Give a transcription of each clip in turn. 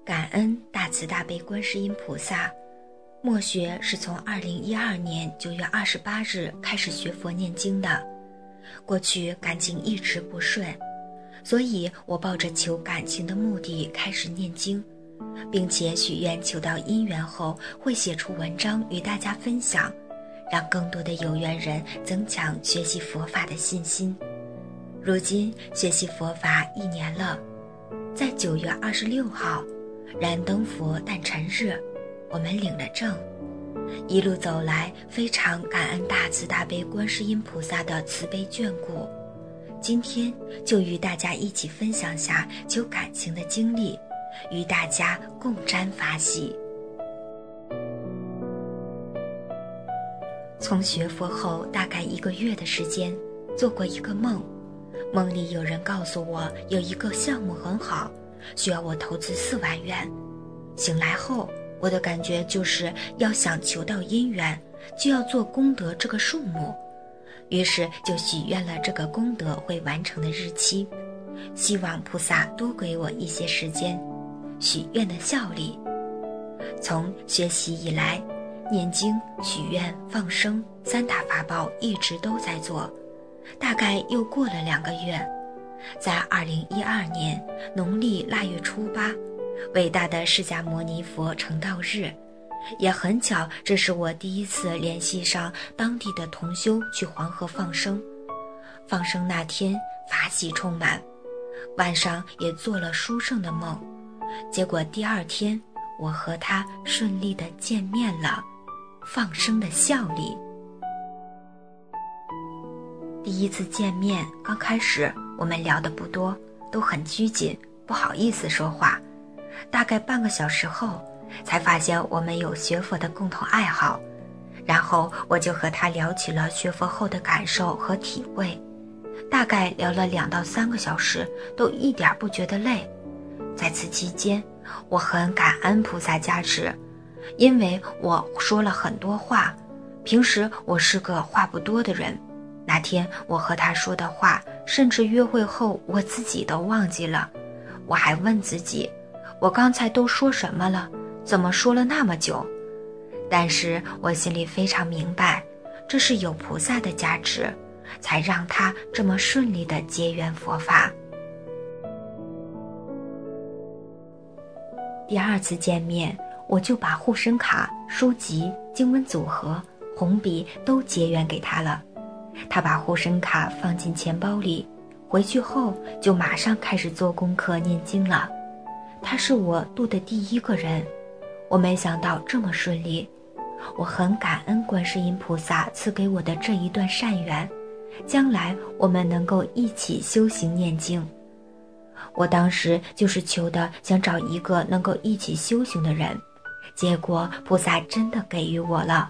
感恩大慈大悲观世音菩萨。默学是从2012年9月28日开始学佛念经的。过去感情一直不顺，所以我抱着求感情的目的开始念经，并且许愿求到姻缘后会写出文章与大家分享，让更多的有缘人增强学习佛法的信心。如今学习佛法1年了，在9月26号燃灯佛诞辰日，我们领了证。一路走来，非常感恩大慈大悲观世音菩萨的慈悲眷顾。今天就与大家一起分享下求感情的经历，与大家共沾法喜。从学佛后大概1个月的时间，做过一个梦，梦里有人告诉我有一个项目很好，需要我投资4万元。醒来后，我的感觉就是要想求到姻缘，就要做功德这个数目，于是就许愿了这个功德会完成的日期，希望菩萨多给我一些时间。许愿的效力，从学习以来，念经、许愿、放生3大法宝一直都在做。大概又过了2个月，在2012年农历腊月初8，伟大的释迦牟尼佛成道日，也很巧，这是我第一次联系上当地的同修去黄河放生。放生那天法喜充满，晚上也做了殊胜的梦，结果第2天我和他顺利地见面了。放生的效力。第一次见面刚开始，我们聊得不多，都很拘谨，不好意思说话。大概半个小时后，才发现我们有学佛的共同爱好，然后我就和他聊起了学佛后的感受和体会，大概聊了2到3个小时，都一点不觉得累。在此期间，我很感恩菩萨加持，因为我说了很多话，平时我是个话不多的人，那天我和他说的话，甚至约会后我自己都忘记了。我还问自己，我刚才都说什么了？怎么说了那么久？但是我心里非常明白，这是有菩萨的加持，才让他这么顺利地结缘佛法。第2次见面，我就把护身卡、书籍、经文组合、红笔都结缘给他了。他把护身卡放进钱包里，回去后就马上开始做功课念经了。他是我度的第1个人，我没想到这么顺利。我很感恩观世音菩萨赐给我的这一段善缘，将来我们能够一起修行念经。我当时就是求的想找一个能够一起修行的人，结果菩萨真的给予我了。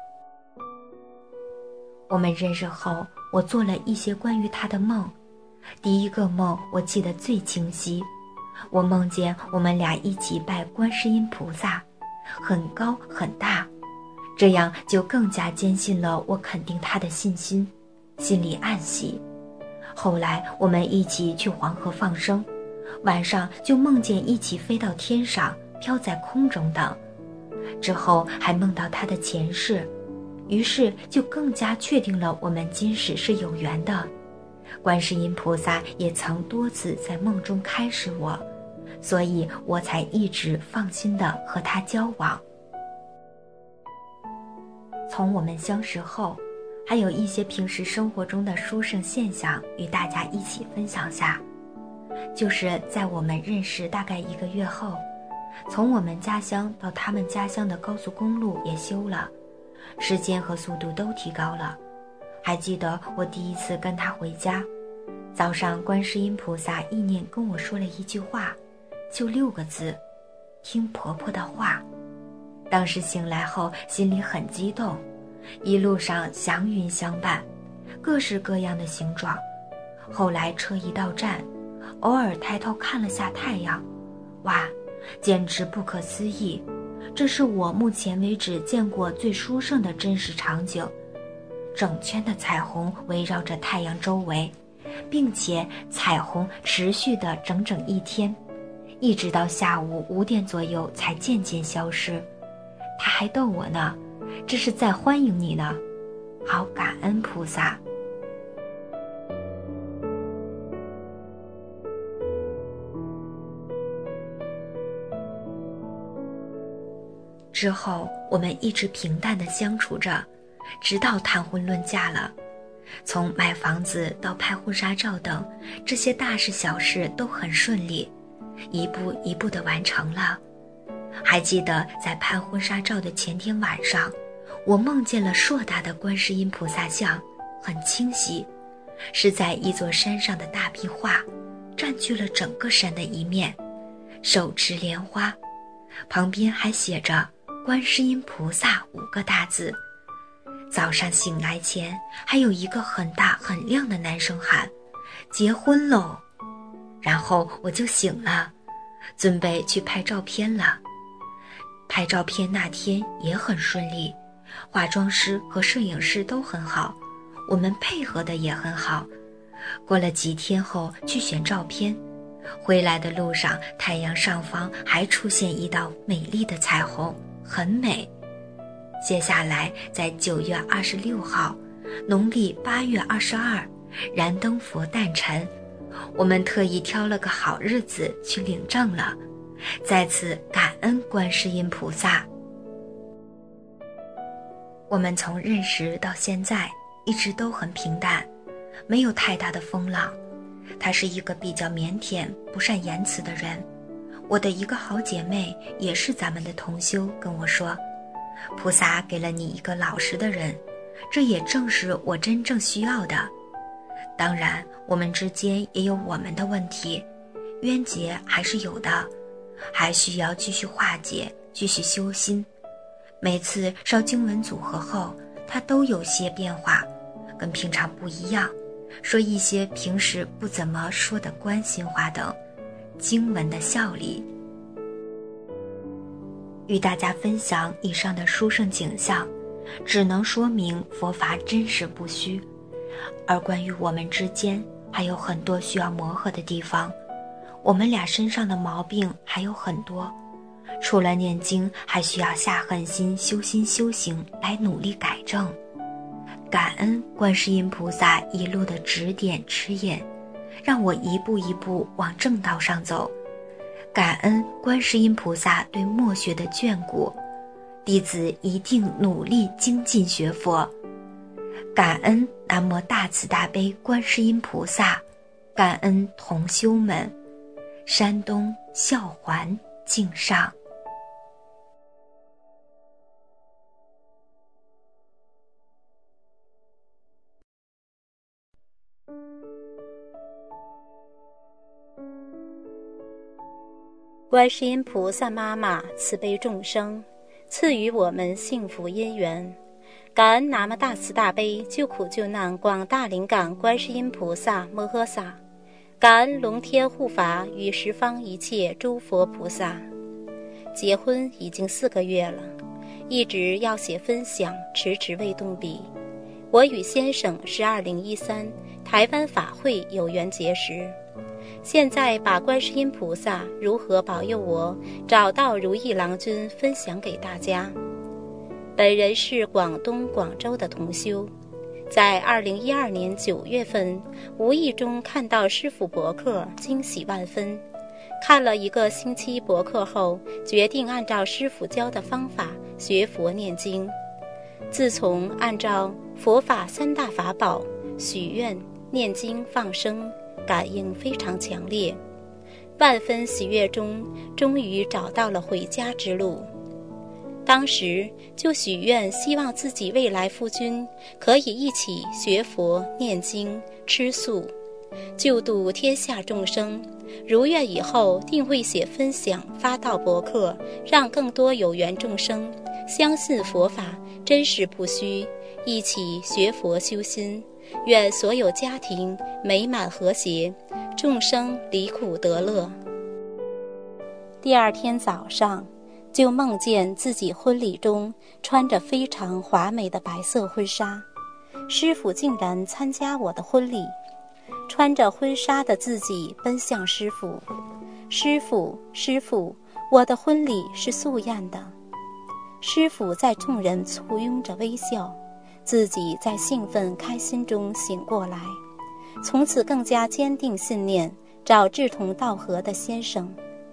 我们认识后，我做了一些关于他的梦。第1个梦我记得最清晰，我梦见我们俩一起拜观世音菩萨，很高很大，这样就更加坚信了我肯定他的信心，心里暗喜。后来我们一起去黄河放生，晚上就梦见一起飞到天上，飘在空中等，之后还梦到他的前世，于是就更加确定了我们今世是有缘的。观世音菩萨也曾多次在梦中开示我，所以我才一直放心地和他交往。从我们相识后，还有一些平时生活中的殊胜现象与大家一起分享下。就是在我们认识大概1个月后，从我们家乡到他们家乡的高速公路也修了，时间和速度都提高了。还记得我第1次跟他回家，早上观世音菩萨意念跟我说了一句话，就6个字：听婆婆的话。当时醒来后心里很激动，一路上祥云相伴，各式各样的形状。后来车一到站，偶尔抬头看了下太阳，哇，简直不可思议，这是我目前为止见过最殊胜的真实场景。整圈的彩虹围绕着太阳周围，并且彩虹持续的整整1天， 一直到下午5点左右才渐渐消失。他还逗我呢，这是在欢迎你呢，好感恩菩萨。之后我们一直平淡地相处着，直到谈婚论嫁了。从买房子到拍婚纱照等，这些大事小事都很顺利，一步一步地完成了。还记得在拍婚纱照的前天晚上，我梦见了硕大的观世音菩萨像，很清晰，是在一座山上的大壁画，占据了整个山的一面，手持莲花，旁边还写着观世音菩萨5个大字。早上醒来前，还有一个很大很亮的男生喊结婚喽，然后我就醒了，准备去拍照片了。拍照片那天也很顺利，化妆师和摄影师都很好，我们配合的也很好。过了几天后去选照片，回来的路上太阳上方还出现一道美丽的彩虹，很美。接下来在9月26号，农历8月22，燃灯佛诞辰，我们特意挑了个好日子去领证了，再次感恩观世音菩萨。我们从认识到现在一直都很平淡，没有太大的风浪。他是一个比较腼腆不善言辞的人。我的一个好姐妹也是咱们的同修跟我说，菩萨给了你一个老实的人，这也正是我真正需要的。当然我们之间也有我们的问题，冤结还是有的，还需要继续化解，继续修心。每次烧经文组合后，他都有些变化，跟平常不一样，说一些平时不怎么说的关心话等，经文的效力。与大家分享以上的殊胜景象，只能说明佛法真实不虚。而关于我们之间还有很多需要磨合的地方，我们俩身上的毛病还有很多，除了念经，还需要下狠心修心修行来努力改正。感恩观世音菩萨一路的指点指引，让我一步一步往正道上走。感恩观世音菩萨对默学的眷顾，弟子一定努力精进学佛。感恩南无大慈大悲观世音菩萨，感恩同修们。山东孝环敬上。 观世音菩萨妈妈慈悲众生，赐予我们幸福因缘。感恩南无大慈大悲救苦救难广大灵感观世音菩萨摩诃萨，感恩龙天护法与十方一切诸佛菩萨。结婚已经4个月了，一直要写分享，迟迟未动笔。我与先生是2013台湾法会有缘结识，现在把观世音菩萨如何保佑我找到如意郎君分享给大家。本人是广东广州的同修，在2012年9月份无意中看到师父博客，惊喜万分。看了1个星期博客后，决定按照师父教的方法学佛念经。自从按照佛法3大法宝许愿、念经、放生，感应非常强烈，万分喜悦中，终于找到了回家之路。当时就许愿，希望自己未来夫君可以一起学佛、念经、吃素，救度天下众生。如愿以后，定会写分享发到博客，让更多有缘众生相信佛法真实不虚，一起学佛修心。愿所有家庭美满和谐，众生离苦得乐。第2天早上，就梦见自己婚礼中穿着非常华美的白色婚纱，师父竟然参加我的婚礼。穿着婚纱的自己奔向师父， 师父，师父，我的婚礼是素宴的。师父在众人簇拥着微笑，自己在兴奋开心中醒过来，从此更加坚定信念，找志同道合的先生。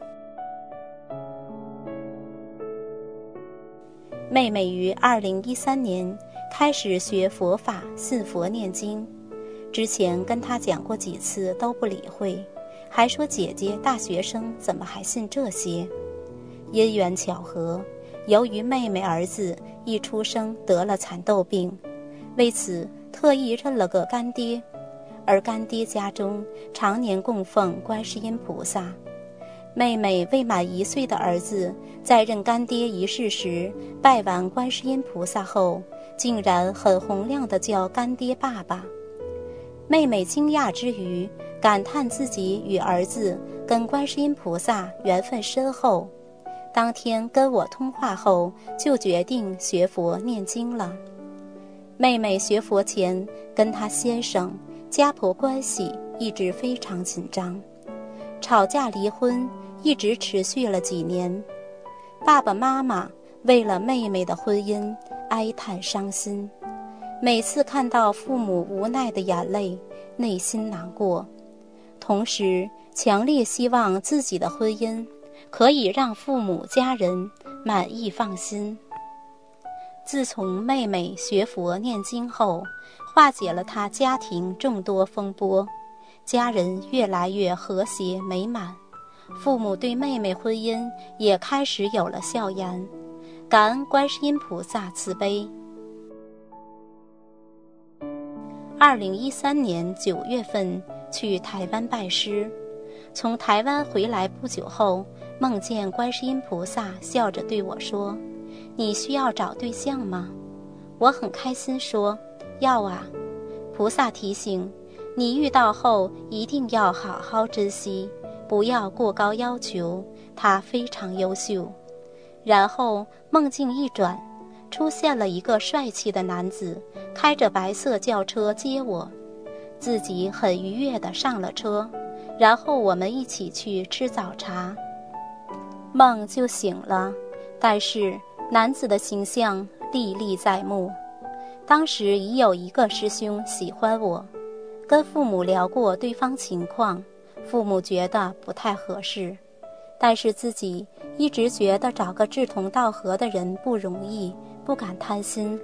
妹妹于2013年开始学佛法，信佛念经。之前跟她讲过几次都不理会，还说姐姐大学生怎么还信这些。因缘巧合，由于妹妹儿子一出生得了蚕豆病，为此特意认了个干爹，而干爹家中常年供奉观世音菩萨。妹妹未满1岁的儿子在认干爹仪式时，拜完观世音菩萨后，竟然很洪亮地叫干爹爸爸。妹妹惊讶之余，感叹自己与儿子跟观世音菩萨缘分深厚。当天跟我通话后，就决定学佛念经了。妹妹学佛前跟她先生家婆关系一直非常紧张，吵架离婚一直持续了几年。爸爸妈妈为了妹妹的婚姻哀叹伤心，每次看到父母无奈的眼泪，内心难过，同时强烈希望自己的婚姻可以让父母家人满意放心。自从妹妹学佛念经后，化解了她家庭众多风波，家人越来越和谐美满，父母对妹妹婚姻也开始有了笑颜，感恩观世音菩萨慈悲。2013年9月份去台湾拜师，从台湾回来不久后，梦见观世音菩萨笑着对我说：“你需要找对象吗？”我很开心说：“要啊。”菩萨提醒你遇到后一定要好好珍惜，不要过高要求，他非常优秀。然后梦境一转，出现了一个帅气的男子，开着白色轿车接我，自己很愉悦地上了车，然后我们一起去吃早茶。梦就醒了，但是男子的形象历历在目。当时已有一个师兄喜欢我，跟父母聊过对方情况，父母觉得不太合适，但是自己一直觉得找个志同道合的人不容易，不敢贪心。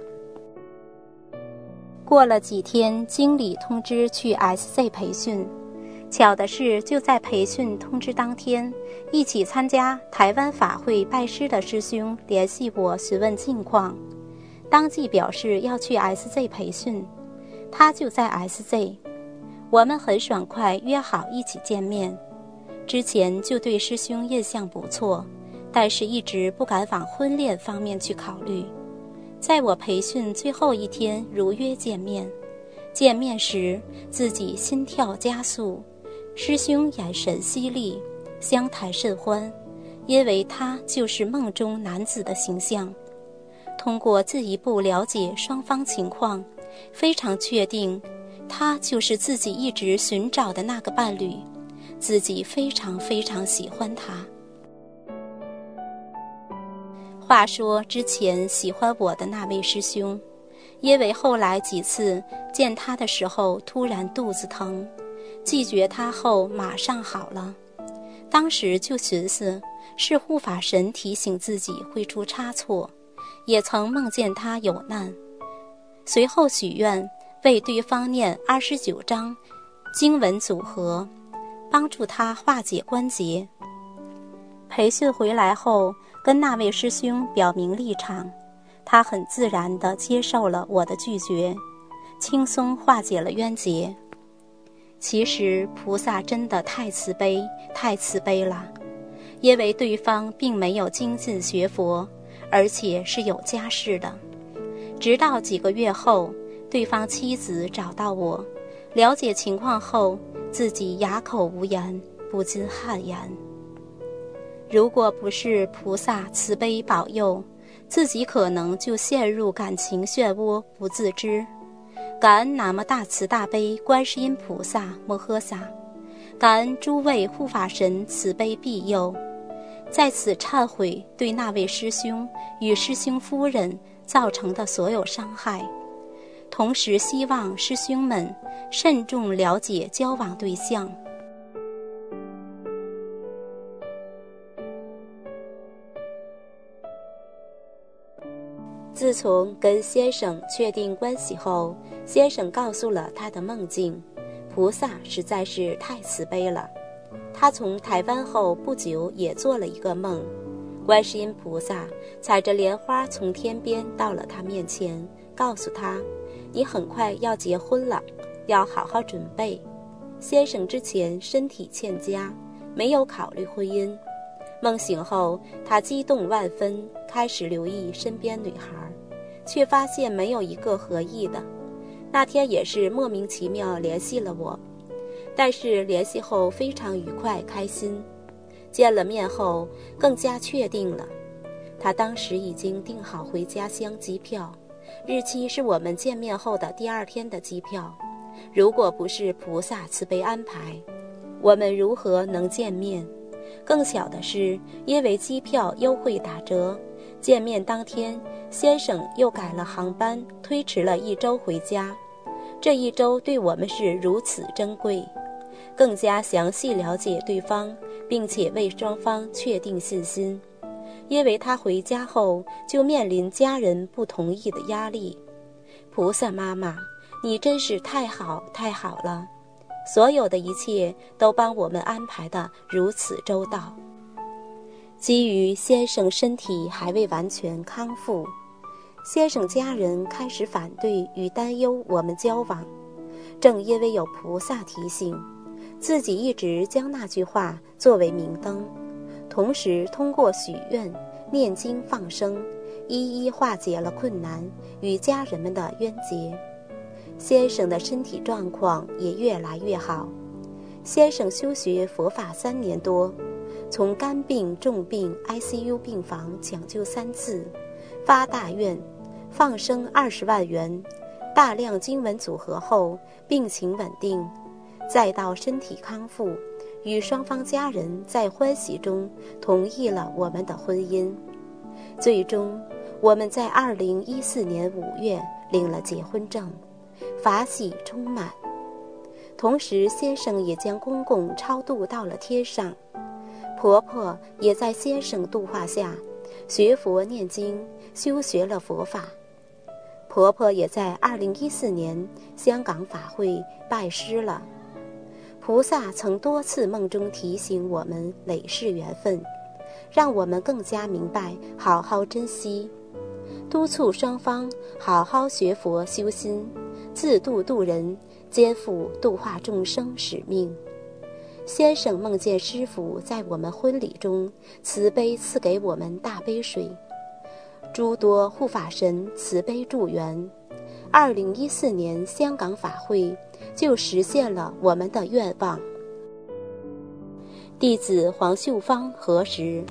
过了几天，经理通知去 SC 培训，巧的是就在培训通知当天，一起参加台湾法会拜师的师兄联系我询问近况，当即表示要去 SC 培训，他就在 SC， 我们很爽快约好一起见面。之前就对师兄印象不错，但是一直不敢往婚恋方面去考虑。在我培训最后一天如约见面，见面时自己心跳加速，师兄眼神犀利，相谈甚欢，因为他就是梦中男子的形象。通过进一步了解双方情况，非常确定他就是自己一直寻找的那个伴侣，自己非常非常喜欢他。话说之前喜欢我的那位师兄，因为后来几次见他的时候突然肚子疼，拒绝他后马上好了。当时就寻思是护法神提醒自己会出差错，也曾梦见他有难，随后许愿为对方念29章经文组合，帮助他化解关节。培训回来后跟那位师兄表明立场，他很自然地接受了我的拒绝，轻松化解了冤结。其实菩萨真的太慈悲太慈悲了，因为对方并没有精进学佛，而且是有家室的。直到几个月后，对方妻子找到我，了解情况后，自己哑口无言，不禁汗颜。如果不是菩萨慈悲保佑，自己可能就陷入感情漩涡不自知。感恩南无大慈大悲观世音菩萨摩诃萨， 感恩诸位护法神慈悲庇佑，在此忏悔对那位师兄与师兄夫人造成的所有伤害，同时希望师兄们慎重了解交往对象。自从跟先生确定关系后，先生告诉了他的梦境，菩萨实在是太慈悲了。他从台湾后不久也做了一个梦，观世音菩萨踩着莲花从天边到了他面前，告诉他，你很快要结婚了，要好好准备。先生之前身体欠佳，没有考虑婚姻。梦醒后，他激动万分，开始留意身边女孩，却发现没有一个合意的。那天也是莫名其妙联系了我，但是联系后非常愉快开心，见了面后更加确定了。他当时已经订好回家乡机票，日期是我们见面后的第2天的机票。如果不是菩萨慈悲安排，我们如何能见面？更巧的是，因为机票优惠打折，见面当天先生又改了航班，推迟了1周回家。这1周对我们是如此珍贵，更加详细了解对方，并且为双方确定信心。因为他回家后就面临家人不同意的压力。菩萨妈妈，你真是太好太好了，所有的一切都帮我们安排得如此周到。基于先生身体还未完全康复，先生家人开始反对与担忧我们交往。正因为有菩萨提醒，自己一直将那句话作为明灯，同时通过许愿、念经、放生，一一化解了困难，与家人们的冤结。先生的身体状况也越来越好。先生修学佛法3年多，从肝病、重病 ICU 病房抢救3次，发大愿，放生20万元，大量经文组合后，病情稳定，再到身体康复，与双方家人在欢喜中同意了我们的婚姻。最终，我们在2014年5月领了结婚证，法喜充满。同时，先生也将公公超度到了天上，婆婆也在先生度化下学佛念经，修学了佛法。婆婆也在2014年香港法会拜师了。菩萨曾多次梦中提醒我们累世缘分，让我们更加明白好好珍惜，督促双方好好学佛修心，自度度人，肩负度化众生使命。先生梦见师父在我们婚礼中慈悲赐给我们大杯水，诸多护法神慈悲助缘，2014年香港法会就实现了我们的愿望。弟子黄秀芳核实。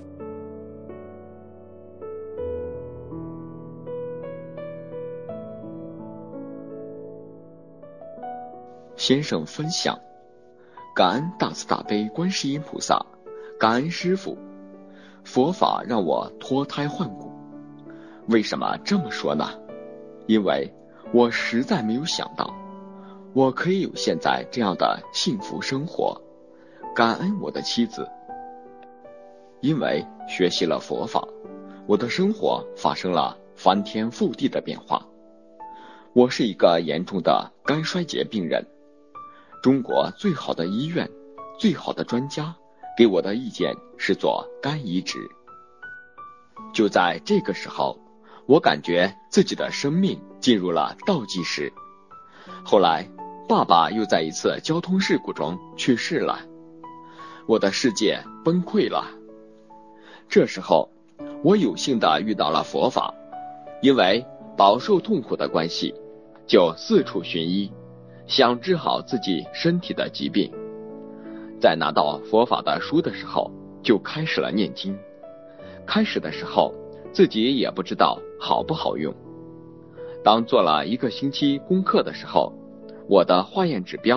先生分享，感恩大慈大悲观世音菩萨，感恩师父，佛法让我脱胎换骨。为什么这么说呢？因为我实在没有想到我可以有现在这样的幸福生活，感恩我的妻子。因为学习了佛法，我的生活发生了翻天覆地的变化。我是一个严重的肝衰竭病人，中国最好的医院、最好的专家给我的意见是做肝移植。就在这个时候，我感觉自己的生命进入了倒计时。后来，爸爸又在一次交通事故中去世了，我的世界崩溃了。这时候，我有幸地遇到了佛法，因为饱受痛苦的关系，就四处寻医，想治好自己身体的疾病。在拿到佛法的书的时候，就开始了念经。开始的时候，自己也不知道好不好用。当做了1个星期功课的时候，我的化验指标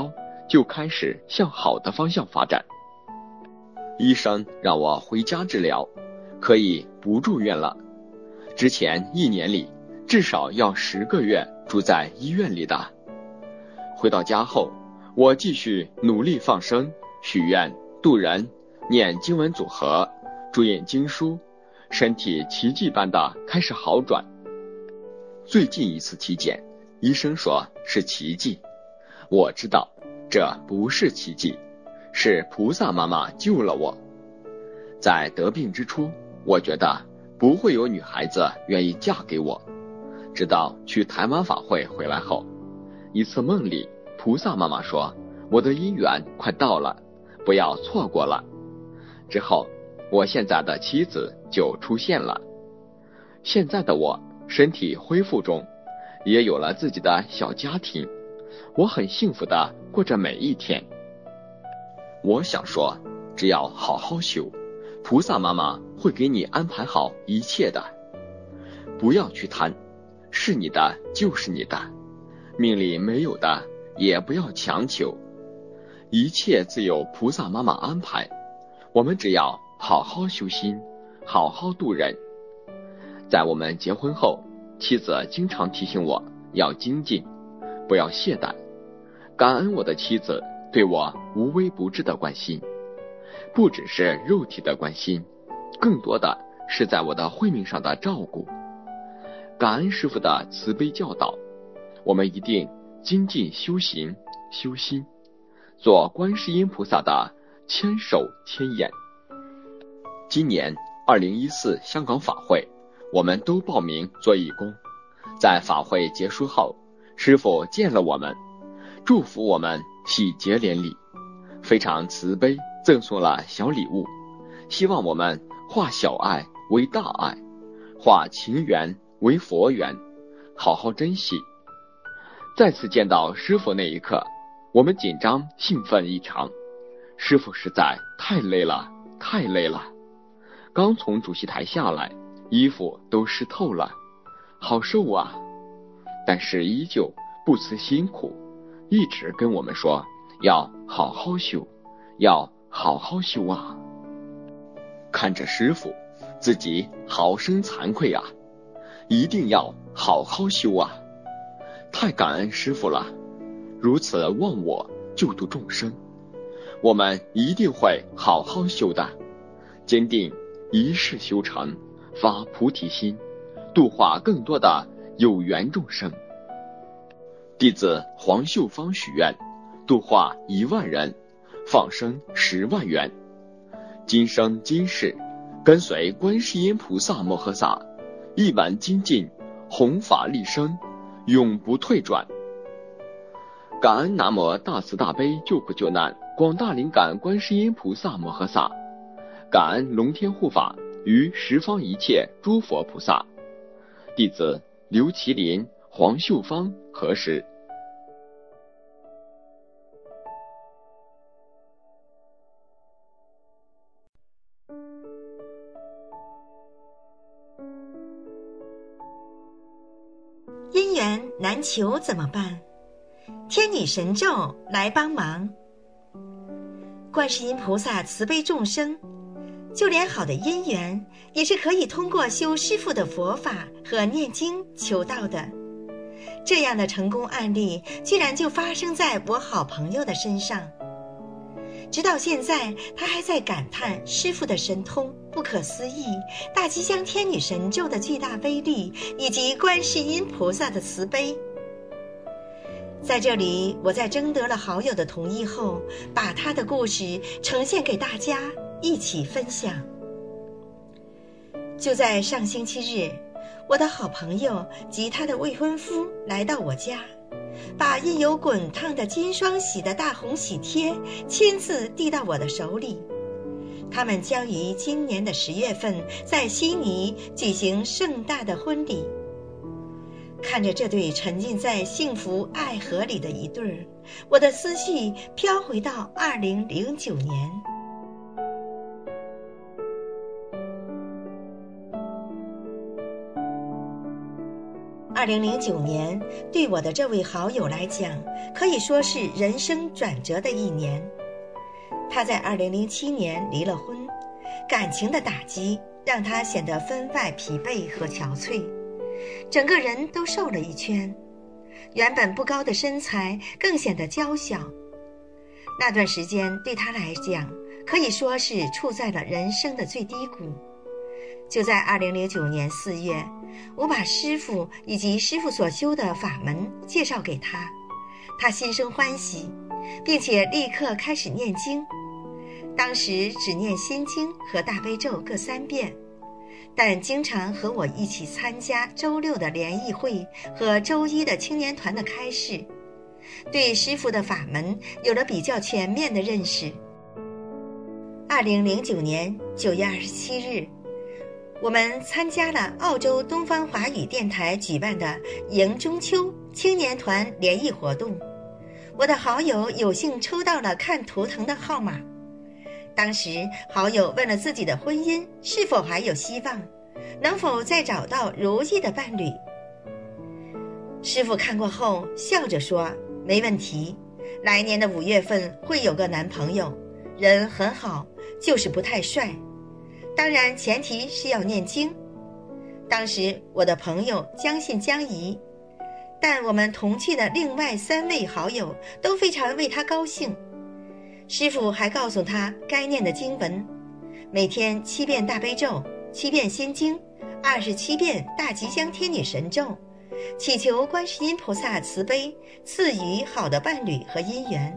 就开始向好的方向发展。医生让我回家治疗，可以不住院了。之前1年里至少要10个月住在医院里的。回到家后，我继续努力放生、许愿、渡人、念经文组合、注印经书，身体奇迹般的开始好转。最近一次体检，医生说是奇迹。我知道这不是奇迹，是菩萨妈妈救了我。在得病之初，我觉得不会有女孩子愿意嫁给我。直到去台湾法会回来后，一次梦里，菩萨妈妈说我的姻缘快到了，不要错过了。之后，我现在的妻子就出现了。现在的我身体恢复中，也有了自己的小家庭，我很幸福地过着每一天。我想说，只要好好修，菩萨妈妈会给你安排好一切的。不要去贪，是你的就是你的，命里没有的也不要强求，一切自有菩萨妈妈安排。我们只要好好修心，好好度人。在我们结婚后，妻子经常提醒我要精进，不要懈怠。感恩我的妻子对我无微不至的关心，不只是肉体的关心，更多的是在我的慧命上的照顾。感恩师父的慈悲教导，我们一定精进修行修心，做观世音菩萨的千手千眼。今年2014香港法会，我们都报名做义工。在法会结束后，师父见了我们，祝福我们喜结连理，非常慈悲，赠送了小礼物，希望我们化小爱为大爱，化情缘为佛缘，好好珍惜。再次见到师父那一刻，我们紧张兴奋异常。师父实在太累了，太累了。刚从主席台下来，衣服都湿透了，好瘦啊！但是依旧不辞辛苦，一直跟我们说要好好修，要好好修啊！看着师父，自己好生惭愧啊！一定要好好修啊！太感恩师父了，如此忘我救度众生，我们一定会好好修的，坚定一世修成，发菩提心，度化更多的有缘众生。弟子黄秀芳许愿，度化1万人，放生10万元。今生今世，跟随观世音菩萨摩诃萨，一门精进，弘法利生，永不退转。感恩南无大慈大悲救苦救难广大灵感观世音菩萨摩诃萨，感恩龙天护法与十方一切诸佛菩萨。弟子刘麒麟、黄秀芳合十。 姻缘难求怎么办？天女神咒来帮忙。观世音菩萨慈悲众生，就连好的姻缘也是可以通过修师父的佛法和念经求到的。这样的成功案例居然就发生在我好朋友的身上。直到现在，他还在感叹师父的神通不可思议，大吉祥天女神咒的巨大威力，以及观世音菩萨的慈悲。在这里，我在征得了好友的同意后，把他的故事呈现给大家一起分享。就在上星期日，我的好朋友及他的未婚夫来到我家，把印有滚烫的金双喜的大红喜帖亲自递到我的手里。他们将于今年的10月份在悉尼举行盛大的婚礼。看着这对沉浸在幸福爱河里的一对儿，我的思绪飘回到2009年。 2009年对我的这位好友来讲，可以说是人生转折的一年。他在2007年离了婚，感情的打击让他显得分外疲惫和憔悴，整个人都瘦了一圈，原本不高的身材更显得娇小。那段时间对他来讲，可以说是处在了人生的最低谷。就在2009年4月，我把师父以及师父所修的法门介绍给他，他心生欢喜，并且立刻开始念经。当时只念心经和大悲咒各3遍，但经常和我一起参加周6的联谊会和周1的青年团的开示，对师父的法门有了比较全面的认识。2009年9月27日，我们参加了澳洲东方华语电台举办的迎中秋青年团联谊活动，我的好友有幸抽到了看图腾的号码。当时好友问了自己的婚姻是否还有希望，能否再找到如意的伴侣。师父看过后笑着说，没问题，来年的5月份会有个男朋友，人很好，就是不太帅，当然前提是要念经。当时我的朋友将信将疑，但我们同去的另外3位好友都非常为他高兴。师父还告诉他该念的经文，每天7遍大悲咒，7遍心经，27遍大吉祥天女神咒，祈求观世音菩萨慈悲赐予好的伴侣和姻缘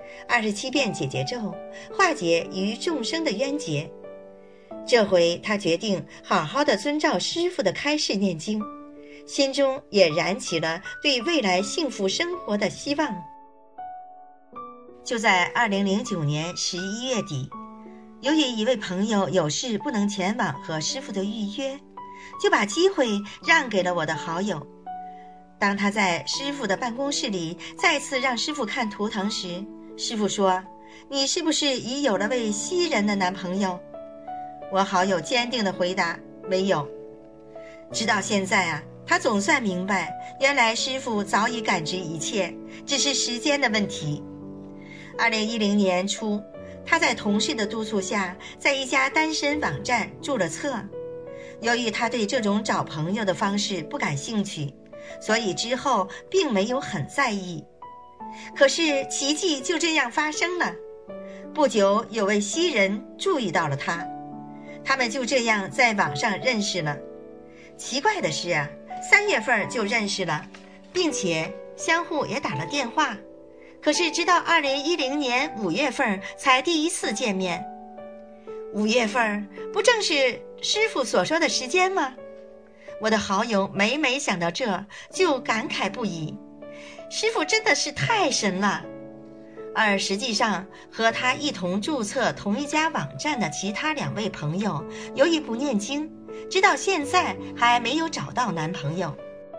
，27遍解结咒，化解与众生的冤结。这回他决定好好的遵照师父的开示念经，心中也燃起了对未来幸福生活的希望。就在2009年11月底，由于一位朋友有事不能前往和师父的预约，就把机会让给了我的好友。当他在师父的办公室里再次让师父看图腾时，师父说，你是不是已有了位西人的男朋友？我好友坚定地回答，没有。直到现在他总算明白，原来师父早已感知一切，只是时间的问题。2010年初，他在同事的督促下，在一家单身网站注了册。由于他对这种找朋友的方式不感兴趣，所以之后并没有很在意。可是奇迹就这样发生了，不久有位西人注意到了他，他们就这样在网上认识了。奇怪的是3月份就认识了，并且相互也打了电话。可是直到2010年5月份才第一次见面。5月份不正是师父所说的时间吗？我的好友每每想到这就感慨不已，师父真的是太神了。而实际上和他一同注册同一家网站的其他2位朋友，由于不念经，直到现在还没有找到男朋友。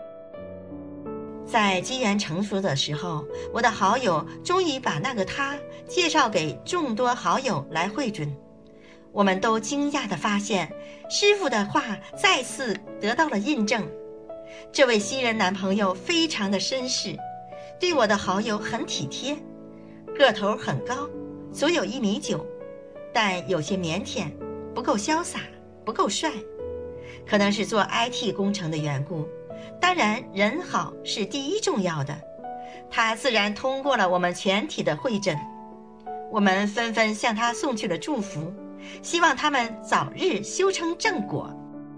在机缘成熟的时候，我的好友终于把那个他介绍给众多好友来会准。我们都惊讶地发现，师父的话再次得到了印证。这位西人男朋友非常的绅士，对我的好友很体贴，个头很高，足有1.9米，但有些腼腆，不够潇洒，不够帅，可能是做 IT 工程的缘故。当然人好是第一重要的，他自然通过了我们全体的会诊。我们纷纷向他送去了祝福，希望他们早日修成正果。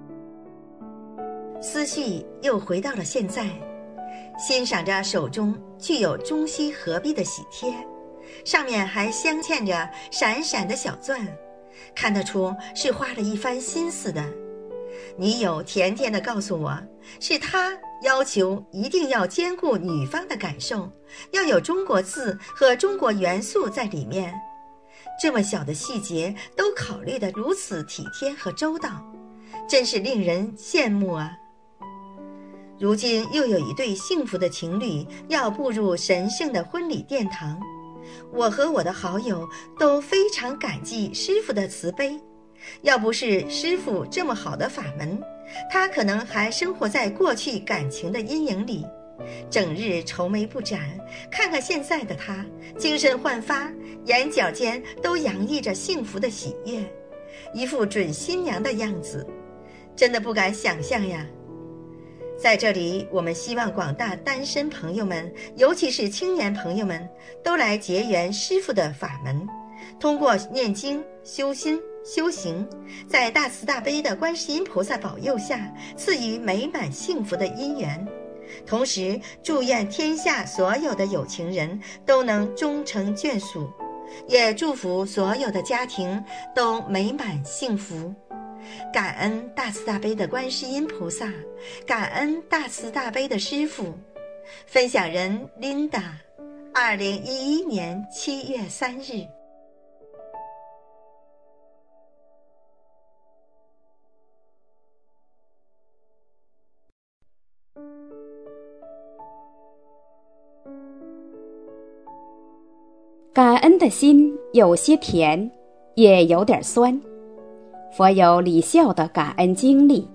思绪又回到了现在，欣赏着手中具有中西合璧的喜帖，上面还镶嵌着闪闪的小钻，看得出是花了一番心思的。女友甜甜地告诉我，是她要求一定要兼顾女方的感受，要有中国字和中国元素在里面。这么小的细节都考虑得如此体贴和周到，真是令人羡慕啊！如今又有一对幸福的情侣要步入神圣的婚礼殿堂，我和我的好友都非常感激师父的慈悲。要不是师父这么好的法门， 他可能还生活在过去感情的阴影里，整日愁眉不展。看看现在的他，精神焕发，眼角间都洋溢着幸福的喜悦，一副准新娘的样子，真的不敢想象呀。在这里，我们希望广大单身朋友们，尤其是青年朋友们，都来结缘师父的法门，通过念经、修心、修行，在大慈大悲的观世音菩萨保佑下，赐予美满幸福的姻缘。同时，祝愿天下所有的有情人都能终成眷属，也祝福所有的家庭都美满幸福。感恩大慈大悲的观世音菩萨，感恩大慈大悲的师父。分享人 Linda， 2011年7月3日。 感恩的心有些甜，也有点酸。佛有李笑的感恩经历。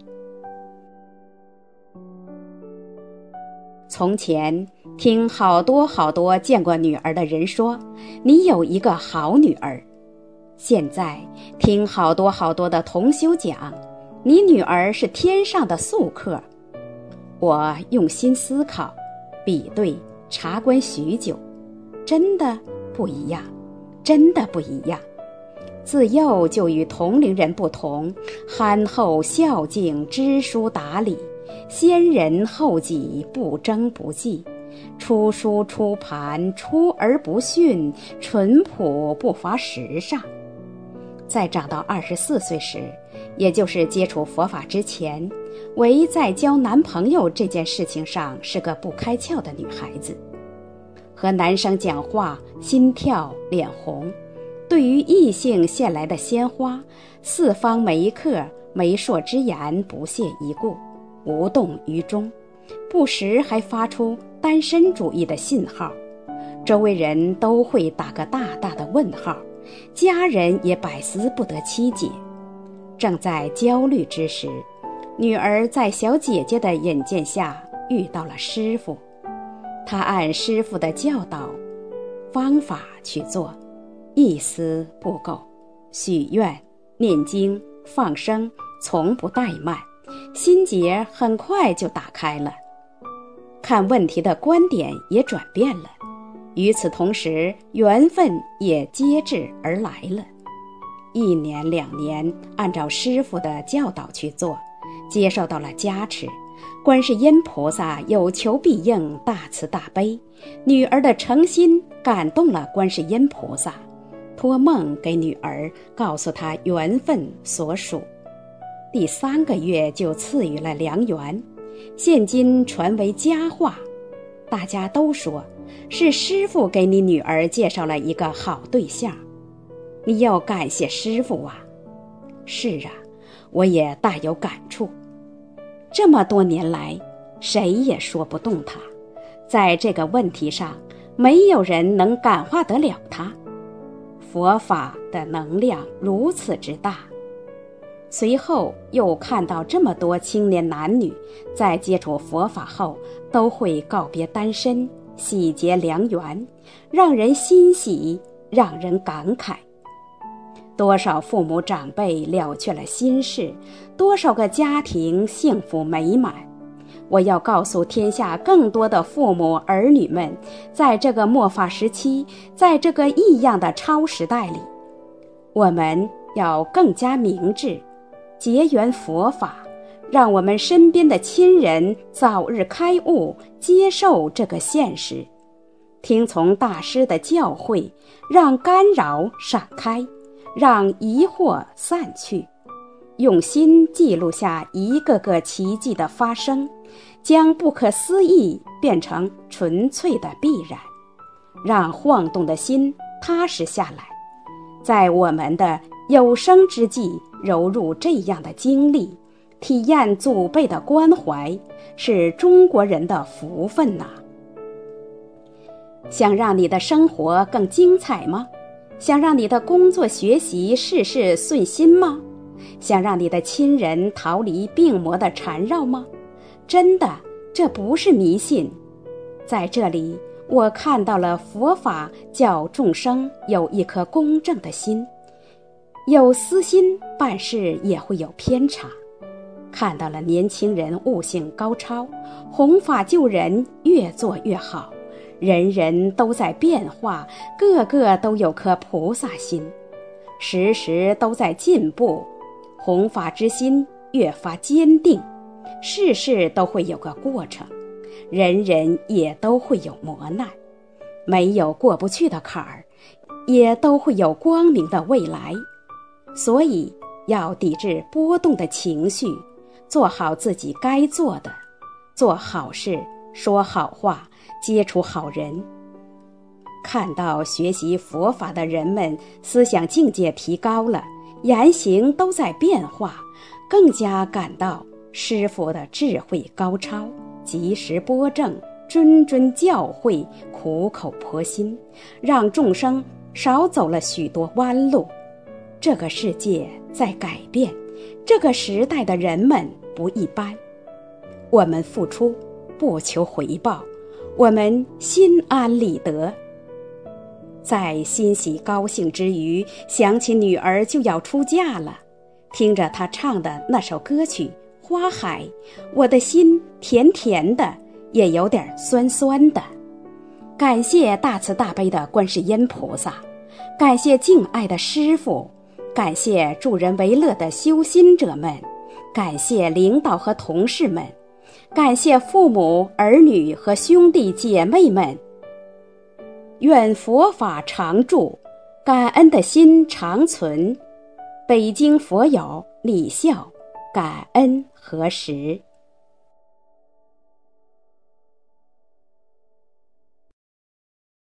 从前听好多见过女儿的人说，你有一个好女儿。现在听好多的同修讲，你女儿是天上的素客。我用心思考，比对，察观许久，真的不一样，真的不一样。自幼就与同龄人不同，憨厚孝敬，知书达理，先人后己，不争不忌，出书出盘，出而不逊，淳朴不乏时尚。在长到24岁时，也就是接触佛法之前，唯在交男朋友这件事情上是个不开窍的女孩子。和男生讲话，心跳，脸红。对于异性献来的鲜花，四方媒客，媒妁之言，不屑一顾，无动于衷，不时还发出单身主义的信号。周围人都会打个大大的问号，家人也百思不得其解。正在焦虑之时，女儿在小姐姐的引荐下遇到了师父。她按师父的教导方法去做，一丝不苟，许愿、念经、放生，从不怠慢，心结很快就打开了，看问题的观点也转变了。与此同时，缘分也接踵而来了。1年2年，按照师父的教导去做，接受到了加持。观世音菩萨有求必应，大慈大悲。女儿的诚心感动了观世音菩萨，托梦给女儿，告诉她缘分所属。第3个月就赐予了良缘，现今传为佳话。大家都说是师父给你女儿介绍了一个好对象，你要感谢师父啊。是啊，我也大有感触。这么多年来，谁也说不动他，在这个问题上，没有人能感化得了他。佛法的能量如此之大。随后又看到这么多青年男女在接触佛法后都会告别单身，喜结良缘，让人欣喜，让人感慨。多少父母长辈了却了心事，多少个家庭幸福美满。我要告诉天下更多的父母儿女们，在这个末法时期，在这个异样的超时代里，我们要更加明智，结缘佛法，让我们身边的亲人早日开悟，接受这个现实，听从大师的教诲，让干扰闪开，让疑惑散去，用心记录下一个个奇迹的发生，将不可思议变成纯粹的必然，让晃动的心踏实下来。在我们的有生之际揉入这样的经历，体验祖辈的关怀，是中国人的福分呐。想让你的生活更精彩吗？想让你的工作学习事事顺心吗？ 想让你的亲人逃离病魔的缠绕吗？真的，这不是迷信。在这里，我看到了佛法叫众生有一颗公正的心，有私心办事也会有偏差。看到了年轻人悟性高超，弘法救人越做越好，人人都在变化，个个都有颗菩萨心，时时都在进步，弘法之心越发坚定，事事都会有个过程，人人也都会有磨难，没有过不去的坎儿，也都会有光明的未来。所以要抵制波动的情绪，做好自己该做的，做好事，说好话，接触好人。看到学习佛法的人们思想境界提高了，言行都在变化，更加感到师父的智慧高超，及时拨正，谆谆教诲，苦口婆心，让众生少走了许多弯路。这个世界在改变，这个时代的人们不一般。我们付出不求回报，我们心安理得。在欣喜高兴之余，想起女儿就要出嫁了，听着她唱的那首歌曲《花海》，我的心甜甜的，也有点酸酸的。感谢大慈大悲的观世音菩萨，感谢敬爱的师父，感谢助人为乐的修心者们，感谢领导和同事们，感谢父母、儿女和兄弟姐妹们。愿佛法常住，感恩的心常存。北京佛友李笑，感恩何时。